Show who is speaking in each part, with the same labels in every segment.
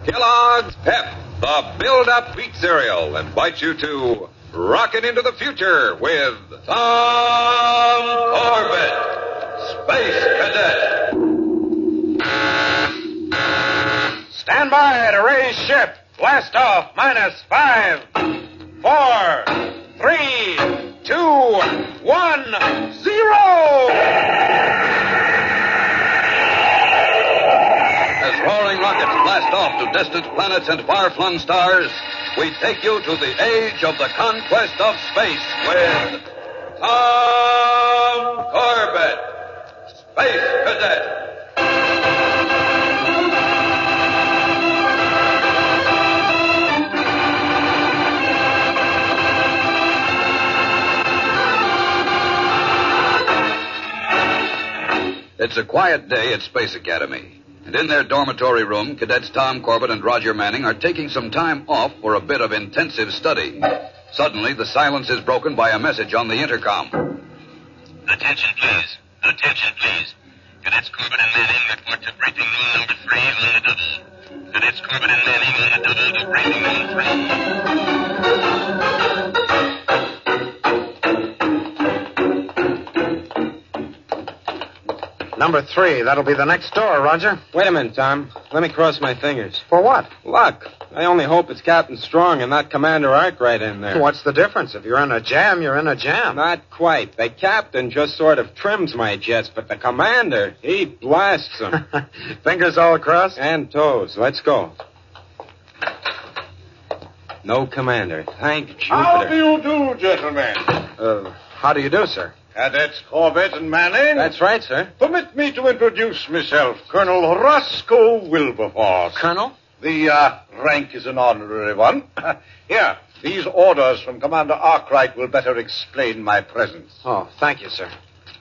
Speaker 1: Kellogg's Pep, the build-up wheat cereal, invites you to rocket into the future with Tom Corbett, Space Cadet.
Speaker 2: Stand by to raise ship. Blast off. -5, 4, 3, 2, 1, 0.
Speaker 1: As roaring rockets blast off to distant planets and far-flung stars, we take you to the age of the conquest of space with Tom Corbett, Space Cadet. It's a quiet day at Space Academy. And in their dormitory room, cadets Tom Corbett and Roger Manning are taking some time off for a bit of intensive study. Suddenly, the silence is broken by a message on the intercom.
Speaker 3: Attention, please. Attention, please. Cadets Corbett and Manning report to briefing room number 3 on the double. Cadets Corbett and Manning on the double to briefing room 3.
Speaker 2: Number 3. That'll be the next door, Roger.
Speaker 4: Wait a minute, Tom. Let me cross my fingers.
Speaker 2: For what?
Speaker 4: Luck. I only hope it's Captain Strong and not Commander Arkwright in there.
Speaker 2: What's the difference? If you're in a jam, you're in a jam.
Speaker 4: Not quite. The captain just sort of trims my jets, but the commander, he blasts them.
Speaker 2: Fingers all crossed?
Speaker 4: And toes. Let's go. No commander. Thank Jupiter.
Speaker 5: How do you do, gentlemen?
Speaker 2: How do you do, sir?
Speaker 5: Cadets Corbett and Manning.
Speaker 4: That's right, sir.
Speaker 5: Permit me to introduce myself, Colonel Roscoe Wilberforce.
Speaker 2: Colonel?
Speaker 5: The rank is an honorary one. Here, these orders from Commander Arkwright will better explain my presence.
Speaker 2: Oh, thank you, sir.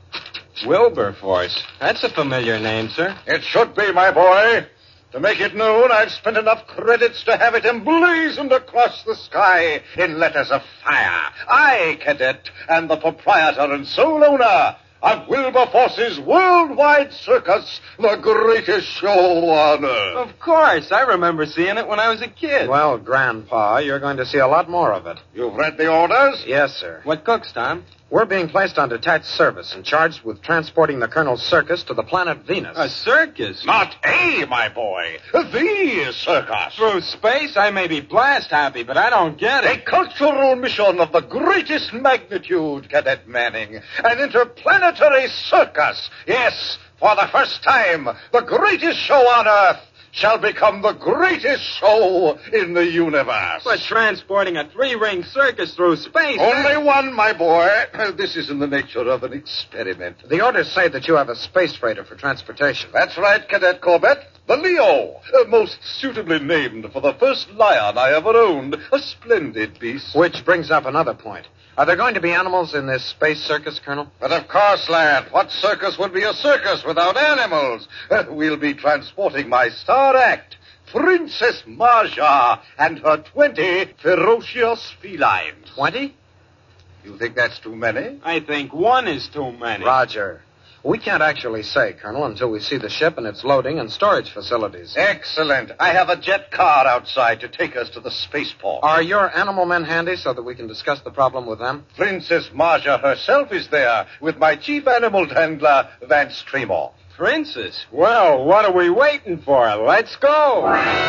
Speaker 4: Wilberforce. That's a familiar name, sir.
Speaker 5: It should be, my boy. To make it known, I've spent enough credits to have it emblazoned across the sky in letters of fire. I, Cadet, am the proprietor and sole owner of Wilberforce's worldwide circus, the greatest show on earth.
Speaker 4: Of course. I remember seeing it when I was a kid.
Speaker 2: Well, Grandpa, you're going to see a lot more of it.
Speaker 5: You've read the orders?
Speaker 2: Yes, sir.
Speaker 4: What cooks, Tom?
Speaker 2: We're being placed on detached service and charged with transporting the Colonel's circus to the planet Venus.
Speaker 4: A circus?
Speaker 5: Not a, my boy. The circus.
Speaker 4: Through space, I may be blast happy, but I don't get
Speaker 5: A
Speaker 4: it.
Speaker 5: cultural mission of the greatest magnitude, Cadet Manning. An interplanetary circus. Yes, for the first time, the greatest show on Earth shall become the greatest show in the universe.
Speaker 4: But transporting a 3-ring circus through space...
Speaker 5: Only one, my boy. This is in the nature of an experiment.
Speaker 2: The orders say that you have a space freighter for transportation.
Speaker 5: That's right, Cadet Corbett. The Leo, most suitably named for the first lion I ever owned. A splendid beast.
Speaker 2: Which brings up another point. Are there going to be animals in this space circus, Colonel?
Speaker 5: But of course, lad. What circus would be a circus without animals? We'll be transporting my star act, Princess Marja, and her 20 ferocious felines.
Speaker 2: 20?
Speaker 5: You think that's too many?
Speaker 4: I think 1 is too many.
Speaker 2: Roger. We can't actually say, Colonel, until we see the ship and its loading and storage facilities.
Speaker 5: Excellent. I have a jet car outside to take us to the spaceport.
Speaker 2: Are your animal men handy so that we can discuss the problem with them?
Speaker 5: Princess Marja herself is there with my chief animal handler, Vance Tremor.
Speaker 4: Princess? Well, what are we waiting for? Let's go.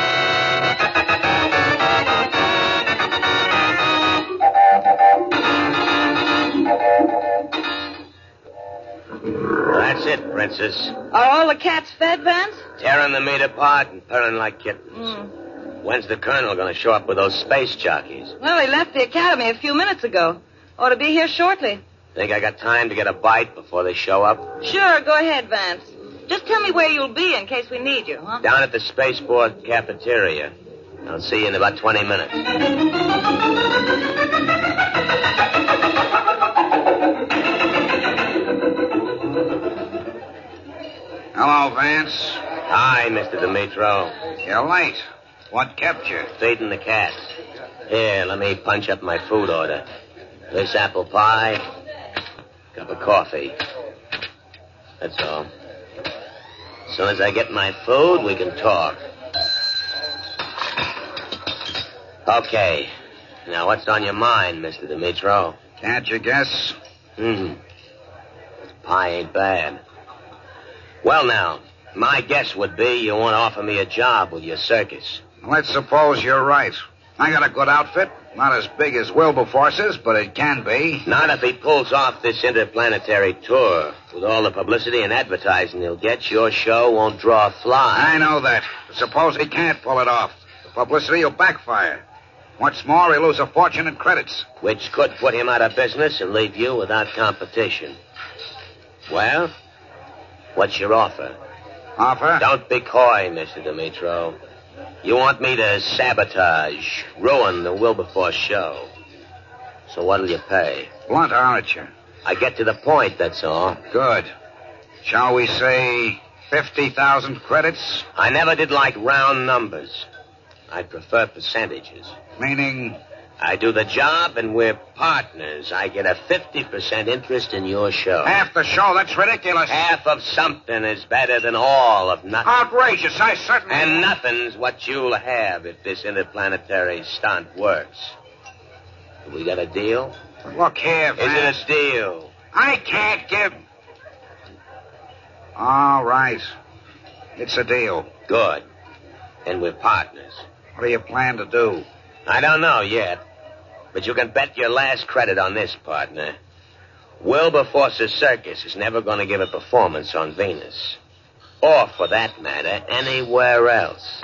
Speaker 3: That's it, Princess.
Speaker 6: Are all the cats fed, Vance?
Speaker 3: Tearing the meat apart and purring like kittens. When's the Colonel going to show up with those space jockeys?
Speaker 6: Well, he left the academy a few minutes ago. Ought to be here shortly.
Speaker 3: Think I got time to get a bite before they show up?
Speaker 6: Sure, go ahead, Vance. Just tell me where you'll be in case we need you, huh?
Speaker 3: Down at the spaceport cafeteria. I'll see you in about 20 minutes.
Speaker 7: Hello, Vance.
Speaker 3: Hi, Mr. Dimitro.
Speaker 7: You're late. What kept you?
Speaker 3: Feeding the cats. Here, let me punch up my food order. This apple pie, cup of coffee. That's all. As soon as I get my food, we can talk. Okay. Now, what's on your mind, Mr. Dimitro?
Speaker 7: Can't you guess?
Speaker 3: Pie ain't bad. Well, now, my guess would be you want to offer me a job with your circus.
Speaker 7: Let's suppose you're right. I got a good outfit. Not as big as Wilberforce's, but it can be.
Speaker 3: Not if he pulls off this interplanetary tour. With all the publicity and advertising he'll get, your show won't draw a fly.
Speaker 7: I know that. But suppose he can't pull it off. The publicity will backfire. What's more, he'll lose a fortune in credits.
Speaker 3: Which could put him out of business and leave you without competition. Well, what's your offer?
Speaker 7: Offer?
Speaker 3: Don't be coy, Mr. Dimitro. You want me to sabotage, ruin the Wilberforce show. So what'll you pay?
Speaker 7: Blunt, aren't you?
Speaker 3: I get to the point, that's all.
Speaker 7: Good. Shall we say 50,000 credits?
Speaker 3: I never did like round numbers. I prefer percentages.
Speaker 7: Meaning?
Speaker 3: I do the job and we're partners. I get a 50% interest in your show.
Speaker 7: Half the show? That's ridiculous.
Speaker 3: Half of something is better than all of nothing.
Speaker 7: Outrageous. I certainly...
Speaker 3: And nothing's what you'll have if this interplanetary stunt works. We got a deal?
Speaker 7: Look here,
Speaker 3: Is
Speaker 7: Vance.
Speaker 3: it a deal?
Speaker 7: I can't give... All right. It's a deal.
Speaker 3: Good. And we're partners.
Speaker 7: What do you plan to do?
Speaker 3: I don't know yet. But you can bet your last credit on this, partner. Wilberforce's circus is never going to give a performance on Venus. Or, for that matter, anywhere else.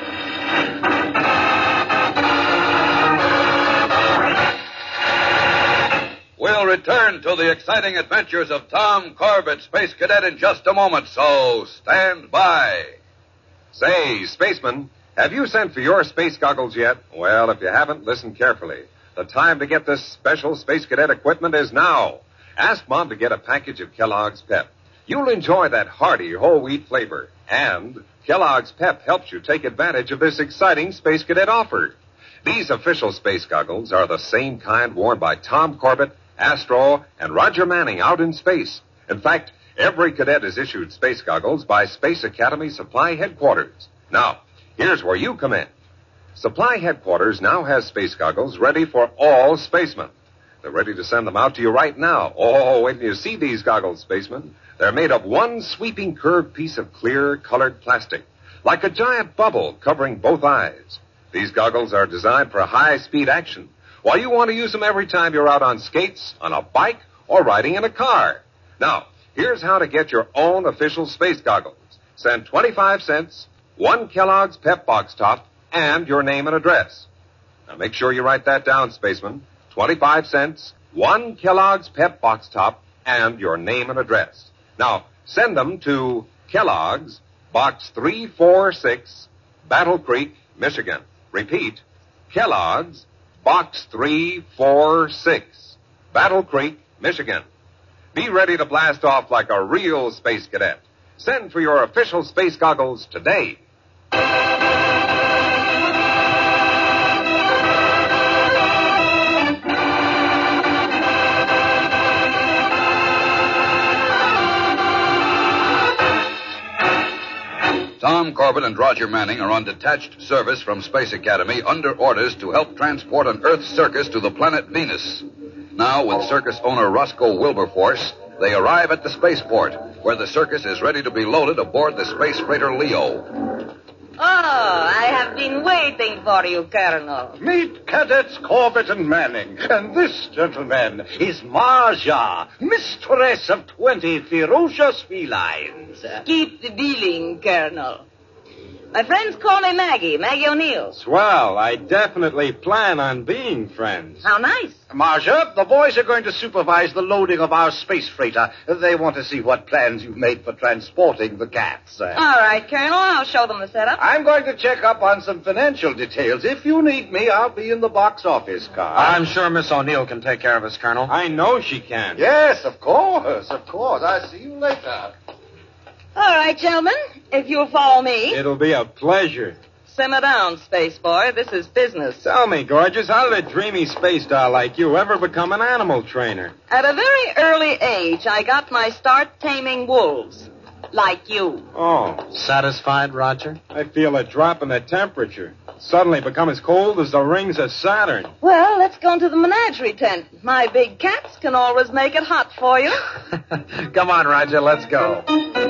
Speaker 1: We'll return to the exciting adventures of Tom Corbett, Space Cadet, in just a moment, so stand by.
Speaker 4: Say, spaceman, have you sent for your space goggles yet? Well, if you haven't, listen carefully. The time to get this special Space Cadet equipment is now. Ask Mom to get a package of Kellogg's Pep. You'll enjoy that hearty whole wheat flavor. And Kellogg's Pep helps you take advantage of this exciting Space Cadet offer. These official space goggles are the same kind worn by Tom Corbett, Astro, and Roger Manning out in space. In fact, every cadet is issued space goggles by Space Academy Supply Headquarters. Now, here's where you come in. Supply Headquarters now has space goggles ready for all spacemen. They're ready to send them out to you right now. Oh, when you see these goggles, spacemen, they're made of one sweeping curved piece of clear, colored plastic, like a giant bubble covering both eyes. These goggles are designed for high-speed action. Why, you want to use them every time you're out on skates, on a bike, or riding in a car. Now, here's how to get your own official space goggles. Send 25 cents, 1 Kellogg's Pep box top, and your name and address. Now, make sure you write that down, spaceman. 25 cents, 1 Kellogg's Pep box top, and your name and address. Now, send them to Kellogg's, Box 346, Battle Creek, Michigan. Repeat, Kellogg's, Box 346, Battle Creek, Michigan. Be ready to blast off like a real space cadet. Send for your official space goggles today.
Speaker 1: Tom Corbett and Roger Manning are on detached service from Space Academy under orders to help transport an Earth circus to the planet Venus. Now, with circus owner Roscoe Wilberforce, they arrive at the spaceport, where the circus is ready to be loaded aboard the space freighter Leo.
Speaker 6: Oh, I have been waiting for you, Colonel.
Speaker 5: Meet Cadets Corbett and Manning. And this, gentleman, is Marja, mistress of 20 ferocious felines.
Speaker 6: Keep the billing, Colonel. My friends call me Maggie O'Neill.
Speaker 4: Swell. I definitely plan on being friends.
Speaker 6: How nice.
Speaker 5: Marja, the boys are going to supervise the loading of our space freighter. They want to see what plans you've made for transporting the cats.
Speaker 6: All right, Colonel, I'll show them the setup.
Speaker 5: I'm going to check up on some financial details. If you need me, I'll be in the box office car.
Speaker 2: I'm sure Miss O'Neill can take care of us, Colonel.
Speaker 4: I know she can.
Speaker 5: Yes, of course, of course. I'll see you later.
Speaker 6: All right, gentlemen, if you'll follow me.
Speaker 4: It'll be a pleasure.
Speaker 6: Simmer down, space boy. This is business.
Speaker 4: Tell me, gorgeous, how did a dreamy space doll like you ever become an animal trainer?
Speaker 6: At a very early age, I got my start taming wolves. Like you.
Speaker 5: Oh,
Speaker 2: Satisfied, Roger?
Speaker 5: I feel a drop in the temperature. Suddenly become as cold as the rings of Saturn.
Speaker 6: Well, let's go into the menagerie tent. My big cats can always make it hot for you.
Speaker 2: Come on, Roger, let's go.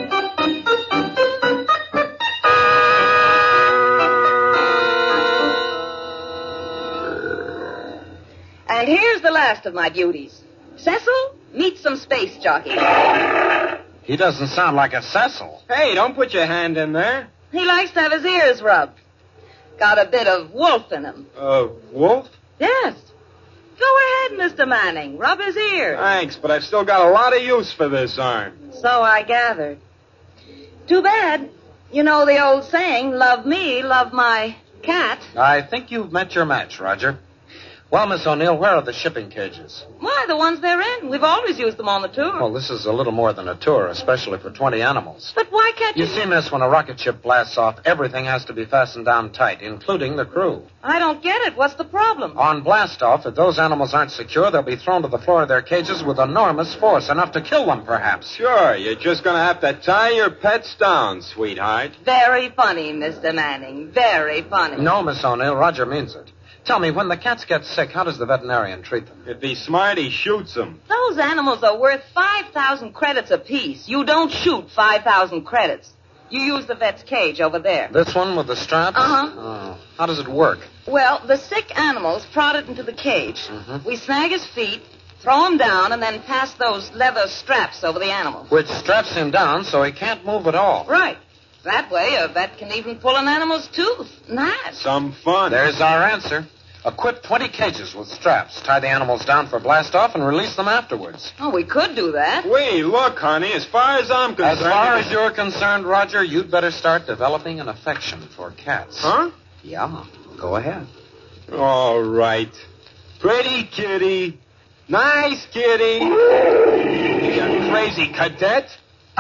Speaker 6: And here's the last of my beauties. Cecil, meet some space jockeys.
Speaker 2: He doesn't sound like a Cecil.
Speaker 5: Hey, don't put your hand in there.
Speaker 6: He likes to have his ears rubbed. Got a bit of wolf in him.
Speaker 5: Wolf?
Speaker 6: Yes. Go ahead, Mr. Manning. Rub his ears.
Speaker 5: Thanks, but I've still got a lot of use for this arm.
Speaker 6: So I gathered. Too bad. You know the old saying, love me, love my cat.
Speaker 2: I think you've met your match, Roger. Well, Miss O'Neill, where are the shipping cages?
Speaker 6: Why, the ones they're in. We've always used them on the tour.
Speaker 2: Well, this is a little more than a tour, especially for 20 animals.
Speaker 6: But why can't you...
Speaker 2: You see, miss, when a rocket ship blasts off, everything has to be fastened down tight, including the crew.
Speaker 6: I don't get it. What's the problem?
Speaker 2: On blast-off, if those animals aren't secure, they'll be thrown to the floor of their cages with enormous force, enough to kill them, perhaps.
Speaker 5: Sure, you're just going to have to tie your pets down, sweetheart.
Speaker 6: Very funny, Mr. Manning. Very funny.
Speaker 2: No, Miss O'Neill, Roger means it. Tell me, when the cats get sick, how does the veterinarian treat them?
Speaker 5: If he's smart, he shoots them.
Speaker 6: Those animals are worth 5,000 credits apiece. You don't shoot 5,000 credits. You use the vet's cage over there.
Speaker 2: This one with the straps?
Speaker 6: Uh-huh.
Speaker 2: Oh. How does it work?
Speaker 6: Well, the sick animal's prodded into the cage.
Speaker 2: Mm-hmm.
Speaker 6: We snag his feet, throw him down, and then pass those leather straps over the animal.
Speaker 2: Which straps him down so he can't move at all.
Speaker 6: Right. That way, a vet can even pull an animal's tooth. Nice.
Speaker 5: Some fun.
Speaker 2: There's our answer. Equip 20 cages with straps, tie the animals down for blast-off, and release them afterwards.
Speaker 6: Oh, we could do that.
Speaker 5: Wait, look, honey, as far as I'm concerned...
Speaker 2: As far as you're concerned, Roger, you'd better start developing an affection for cats.
Speaker 5: Huh?
Speaker 2: Yeah, go ahead.
Speaker 5: All right. Pretty kitty. Nice kitty. You crazy cadet.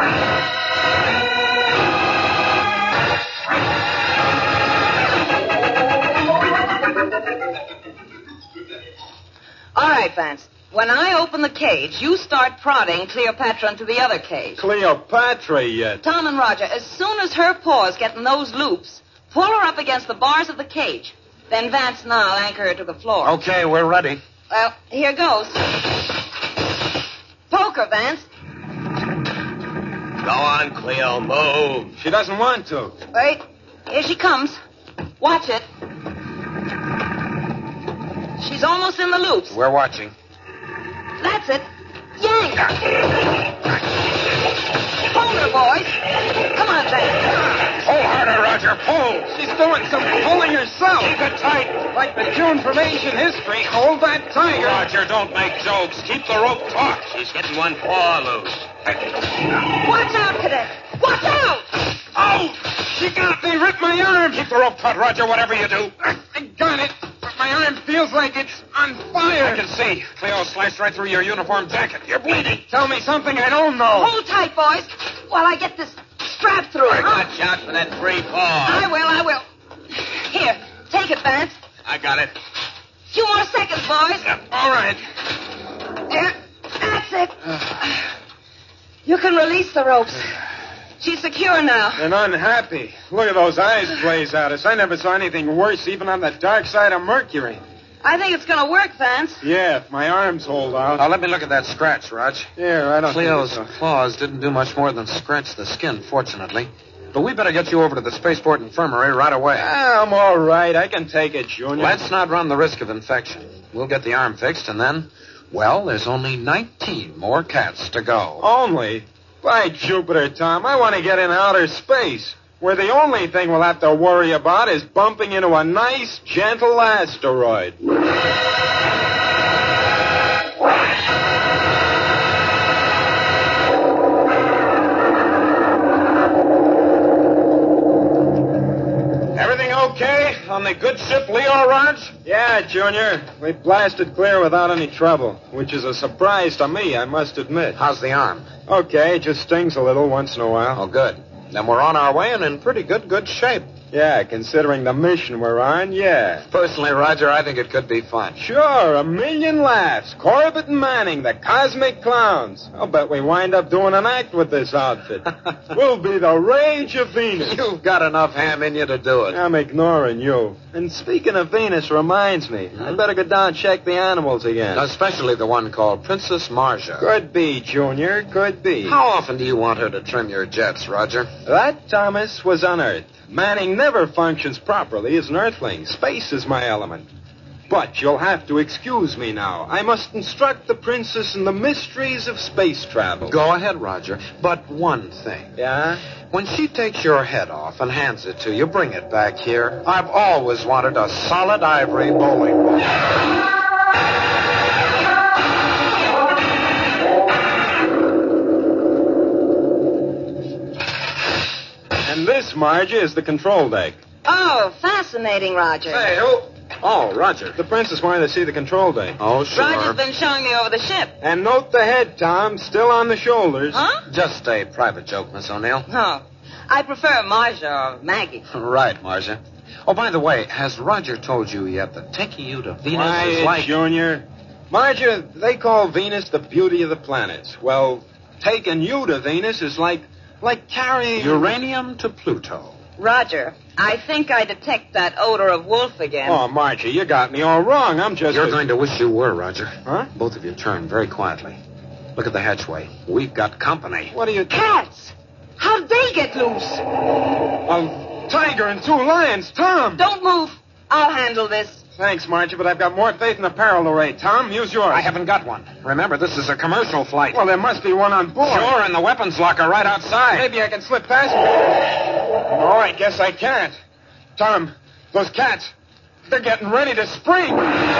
Speaker 6: All right, Vance. When I open the cage, you start prodding Cleopatra into the other cage.
Speaker 5: Cleopatra yet.
Speaker 6: Tom and Roger, as soon as her paws get in those loops, pull her up against the bars of the cage. Then Vance and I'll anchor her to the floor.
Speaker 2: Okay, we're ready.
Speaker 6: Well, here goes. Poke her, Vance.
Speaker 3: Go on, Cleo, move.
Speaker 5: She doesn't want to.
Speaker 6: Wait. Here she comes. Watch it. She's almost in the loops.
Speaker 2: We're watching.
Speaker 6: That's it. Yank! Hold her, boys. Come on, Vance.
Speaker 2: Pull harder, Roger, pull!
Speaker 5: She's doing some pulling herself. Keep it tight. Like the June formation history. Hold that tiger.
Speaker 2: Roger, don't make jokes. Keep the rope taut.
Speaker 3: She's getting one paw loose.
Speaker 6: Watch out, Cadet. Watch out!
Speaker 5: Oh! She got me. Ripped my arm.
Speaker 2: Keep the rope taut, Roger, whatever you do.
Speaker 5: I got it. But my arm feels like it's on fire.
Speaker 2: I can see. Cleo sliced right through your uniform jacket. You're bleeding.
Speaker 5: Tell me something I don't know.
Speaker 6: Hold tight, boys, while I get this strap through it.
Speaker 3: Watch out for that free paw.
Speaker 6: I will. Here, take it, Vance.
Speaker 3: I got it.
Speaker 6: Few more seconds, boys.
Speaker 5: All right.
Speaker 6: There. That's it. You can release the ropes. She's secure now.
Speaker 5: And unhappy. Look at those eyes blaze at us. I never saw anything worse, even on the dark side of Mercury.
Speaker 6: I think it's going to work, Vance.
Speaker 5: Yeah, if my arms hold out.
Speaker 2: Now, let me look at that scratch, Raj.
Speaker 5: Here, I don't
Speaker 2: Cleo's
Speaker 5: think so.
Speaker 2: claws didn't do much more than scratch the skin, fortunately. But we better get you over to the spaceport infirmary right away.
Speaker 5: I'm all right. I can take it, Junior.
Speaker 2: Let's not run the risk of infection. We'll get the arm fixed, and then, well, there's only 19 more cats to go.
Speaker 5: Only? By Jupiter, Tom, I want to get in outer space, where the only thing we'll have to worry about is bumping into a nice, gentle asteroid.
Speaker 2: Everything okay on the good ship Leo, Raj?
Speaker 5: Yeah, Junior. We blasted clear without any trouble, which is a surprise to me, I must admit.
Speaker 2: How's the arm?
Speaker 5: Okay, it just stings a little once in a while.
Speaker 2: Oh, good. Then we're on our way and in pretty good shape.
Speaker 8: Yeah, considering the mission we're on, yeah.
Speaker 2: Personally, Roger, I think it could be fun.
Speaker 8: Sure, a million laughs. Corbett and Manning, the cosmic clowns. I'll bet we wind up doing an act with this outfit. We'll be the rage of Venus.
Speaker 2: You've got enough ham in you to do it.
Speaker 8: I'm ignoring you. And speaking of Venus reminds me, I better go down and check the animals again.
Speaker 2: Especially the one called Princess Marja.
Speaker 8: Could be, Junior, could be.
Speaker 2: How often do you want her to trim your jets, Roger?
Speaker 8: That, Thomas, was on Earth. Manning never functions properly as an Earthling. Space is my element. But you'll have to excuse me now. I must instruct the princess in the mysteries of space travel.
Speaker 2: Go ahead, Roger. But one thing.
Speaker 8: Yeah?
Speaker 2: When she takes your head off and hands it to you, bring it back here. I've always wanted a solid ivory bowling ball.
Speaker 8: And this, Margie, is the control deck.
Speaker 6: Oh, fascinating, Roger.
Speaker 8: Hey, who? Oh, Roger. The princess wanted to see the control deck.
Speaker 2: Oh, sure.
Speaker 6: Roger's been showing me over the ship.
Speaker 8: And note the head, Tom, still on the shoulders.
Speaker 6: Huh?
Speaker 2: Just a private joke, Miss O'Neill.
Speaker 6: No. I prefer Marja or Maggie.
Speaker 2: Right, Marja. Oh, by the way, has Roger told you yet that taking you to Venus
Speaker 8: Quiet,
Speaker 2: is like...
Speaker 8: Junior. Margia, they call Venus the beauty of the planets. Well, taking you to Venus is like carrying...
Speaker 2: uranium to Pluto.
Speaker 6: Roger, I think I detect that odor of wolf again.
Speaker 8: Oh, Margie, you got me all wrong. I'm just...
Speaker 2: You're going to wish you were, Roger.
Speaker 8: Huh?
Speaker 2: Both of you turn very quietly. Look at the hatchway. We've got company.
Speaker 8: What are you...
Speaker 6: Cats! How'd they get loose?
Speaker 8: A tiger and 2 lions. Tom!
Speaker 6: Don't move. I'll handle this.
Speaker 8: Thanks, Margie, but I've got more faith in the parallel array. Tom, use yours.
Speaker 2: I haven't got one. Remember, this is a commercial flight.
Speaker 8: Well, there must be one on board.
Speaker 2: Sure, in the weapons locker right outside.
Speaker 8: Maybe I can slip past you. No, I guess I can't. Tom, those cats, they're getting ready to spring.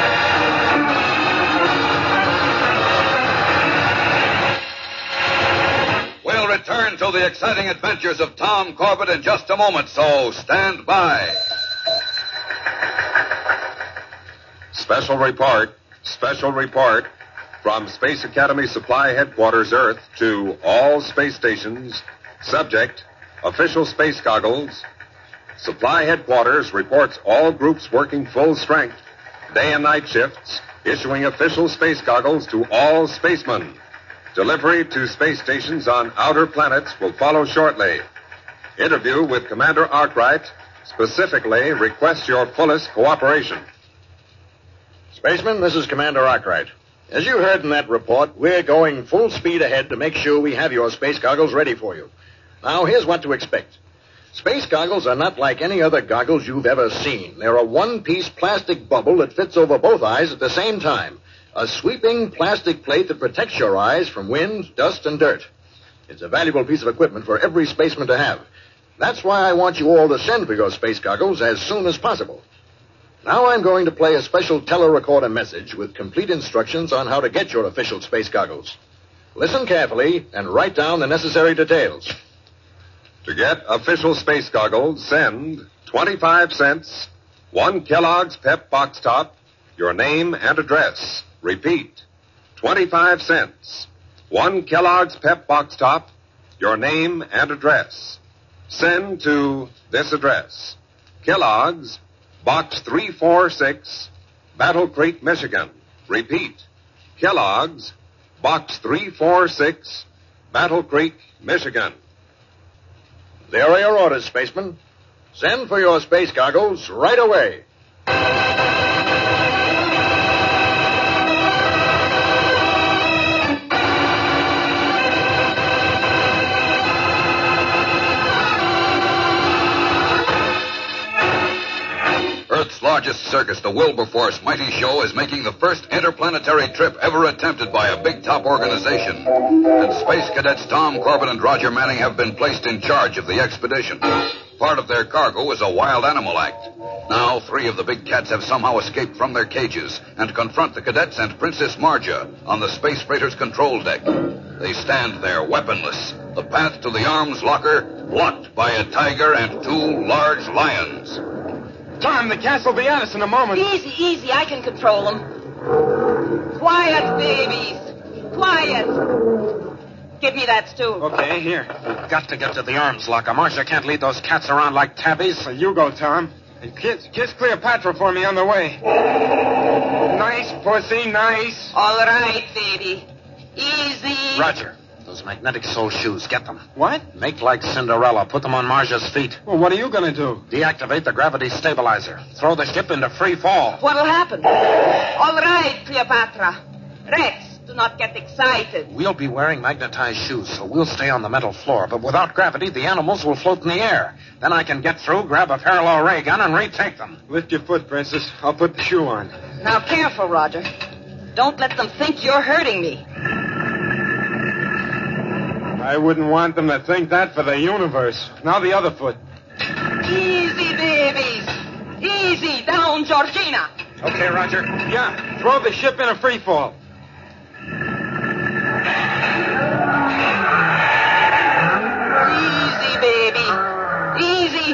Speaker 1: We'll return to the exciting adventures of Tom Corbett in just a moment, so stand by.
Speaker 4: Special report from Space Academy Supply Headquarters Earth to all space stations. Subject, official space goggles. Supply Headquarters reports all groups working full strength, day and night shifts, issuing official space goggles to all spacemen. Delivery to space stations on outer planets will follow shortly. Interview with Commander Arkwright specifically requests your fullest cooperation.
Speaker 9: Spaceman, this is Commander Arkwright. As you heard in that report, we're going full speed ahead to make sure we have your space goggles ready for you. Now, here's what to expect. Space goggles are not like any other goggles you've ever seen. They're a one-piece plastic bubble that fits over both eyes at the same time. A sweeping plastic plate that protects your eyes from wind, dust, and dirt. It's a valuable piece of equipment for every spaceman to have. That's why I want you all to send for your space goggles as soon as possible. Now I'm going to play a special telerecorder message with complete instructions on how to get your official space goggles. Listen carefully and write down the necessary details.
Speaker 4: To get official space goggles, send 25 cents, 1 Kellogg's Pep Box Top, your name and address. Repeat, 25 cents, 1 Kellogg's Pep Box Top, your name and address. Send to this address, Kellogg's, Box 346, Battle Creek, Michigan. Repeat, Kellogg's, Box 346, Battle Creek, Michigan.
Speaker 9: There are your orders, spaceman. Send for your space goggles right away.
Speaker 1: Earth's largest circus, the Wilberforce Mighty Show, is making the first interplanetary trip ever attempted by a big top organization. And Space Cadets Tom Corbett and Roger Manning have been placed in charge of the expedition. Part of their cargo is a wild animal act. Now, 3 of the big cats have somehow escaped from their cages and confront the cadets and Princess Marja on the space freighter's control deck. They stand there weaponless, the path to the arms locker blocked by a tiger and 2 large lions.
Speaker 8: Tom, the cats will be at us in a moment.
Speaker 6: Easy, easy. I can control them. Quiet, babies. Quiet. Give me that stew.
Speaker 8: Okay, here.
Speaker 2: We've got to get to the arms locker. Marcia can't lead those cats around like tabbies.
Speaker 8: So you go, Tom. And kiss Cleopatra for me on the way. Nice, pussy, nice.
Speaker 6: All right, baby. Easy.
Speaker 2: Roger. Those magnetic sole shoes. Get them.
Speaker 8: What?
Speaker 2: Make like Cinderella. Put them on Marcia's feet.
Speaker 8: Well, what are you going to do?
Speaker 2: Deactivate the gravity stabilizer. Throw the ship into free fall.
Speaker 6: What'll happen? All right, Cleopatra. Rex, do not get excited.
Speaker 2: We'll be wearing magnetized shoes, so we'll stay on the metal floor. But without gravity, the animals will float in the air. Then I can get through, grab a parallel ray gun, and retake them.
Speaker 8: Lift your foot, Princess. I'll put the shoe on.
Speaker 6: Now, careful, Roger. Don't let them think you're hurting me.
Speaker 8: I wouldn't want them to think that for the universe. Now the other foot.
Speaker 6: Easy, babies. Easy. Down, Georgina.
Speaker 2: Okay, Roger.
Speaker 8: Yeah, throw the ship in a free fall.
Speaker 6: Easy, baby. Easy.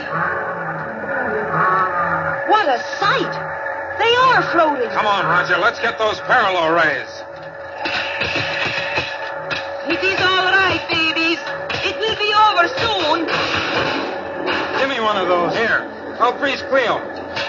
Speaker 6: What a sight. They are floating.
Speaker 2: Come on, Roger. Let's get those parallel rays.
Speaker 6: It is all right, babies. It will be over soon.
Speaker 8: Give me one of those.
Speaker 2: Here.
Speaker 8: I'll freeze Cleo.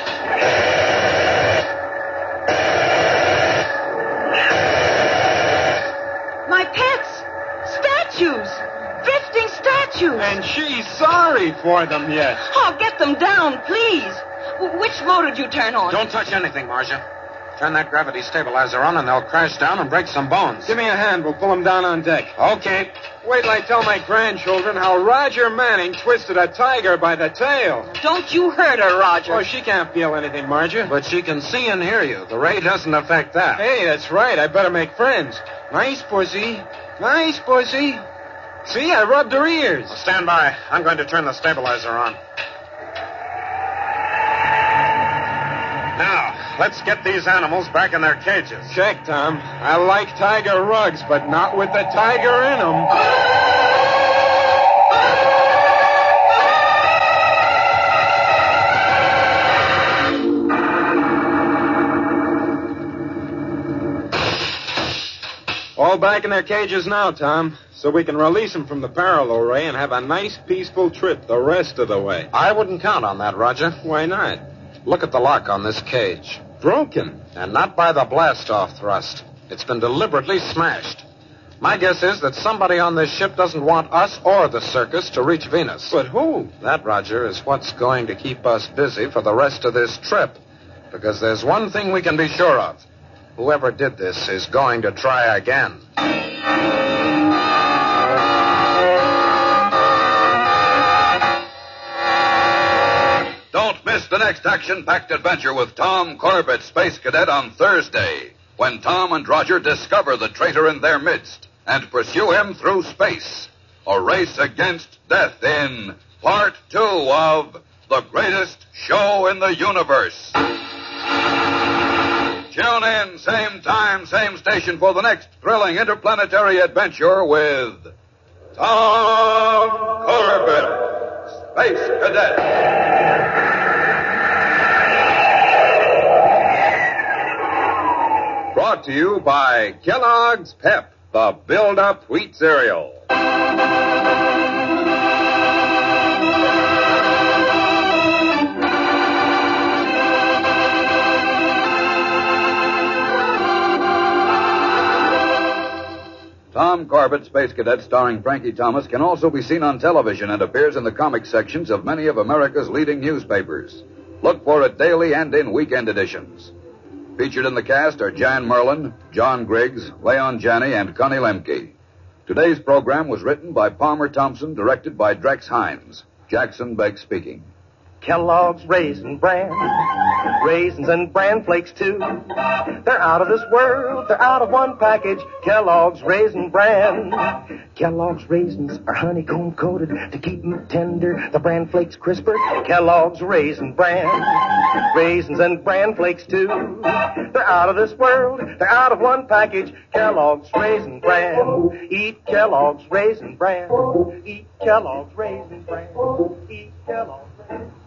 Speaker 6: My pets. Statues. Drifting statues.
Speaker 8: And she's sorry for them yet.
Speaker 6: Oh, get them down, please. Which motor did you turn on?
Speaker 2: Don't touch anything, Marcia. Turn that gravity stabilizer on, and they'll crash down and break some bones.
Speaker 8: Give me a hand. We'll pull them down on deck.
Speaker 2: Okay.
Speaker 8: Wait till I tell my grandchildren how Roger Manning twisted a tiger by the tail.
Speaker 6: Don't you hurt her, Roger.
Speaker 8: Oh, she can't feel anything, Marcia.
Speaker 2: But she can see and hear you. The ray doesn't affect that.
Speaker 8: Hey, that's right. I better make friends. Nice pussy. Nice pussy. See, I rubbed her ears.
Speaker 2: Stand by. I'm going to turn the stabilizer on. Now, let's get these animals back in their cages.
Speaker 8: Check, Tom. I like tiger rugs, but not with the tiger in them. All back in their cages now, Tom, so we can release them from the parallel ray and have a nice, peaceful trip the rest of the way.
Speaker 2: I wouldn't count on that, Roger.
Speaker 8: Why not?
Speaker 2: Look at the lock on this cage.
Speaker 8: Broken.
Speaker 2: And not by the blast-off thrust. It's been deliberately smashed. My guess is that somebody on this ship doesn't want us or the circus to reach Venus.
Speaker 8: But who?
Speaker 2: That, Roger, is what's going to keep us busy for the rest of this trip. Because there's one thing we can be sure of. Whoever did this is going to try again.
Speaker 1: Don't miss the next action-packed adventure with Tom Corbett, Space Cadet, on Thursday, when Tom and Roger discover the traitor in their midst and pursue him through space. A race against death in Part 2 of The Greatest Show in the Universe. Tune in, same time, same station for the next thrilling interplanetary adventure with Tom Corbett, Space Cadet.
Speaker 4: Brought to you by Kellogg's Pep, the build-up wheat cereal.
Speaker 1: Tom Corbett, Space Cadet, starring Frankie Thomas, can also be seen on television and appears in the comic sections of many of America's leading newspapers. Look for it daily and in weekend editions. Featured in the cast are Jan Merlin, John Griggs, Leon Janney, and Connie Lemke. Today's program was written by Palmer Thompson, directed by Drex Hines. Jackson Beck speaking.
Speaker 10: Kellogg's Raisin Bran. Raisins and bran flakes, too. They're out of this world. They're out of one package. Kellogg's Raisin Bran. Kellogg's raisins are honeycomb coated to keep them tender. The bran flakes crisper. Kellogg's Raisin Bran. Raisins and bran flakes, too. They're out of this world. They're out of one package. Kellogg's Raisin Bran. Eat Kellogg's Raisin Bran. Eat Kellogg's Raisin Bran. Eat Kellogg's Raisin Bran.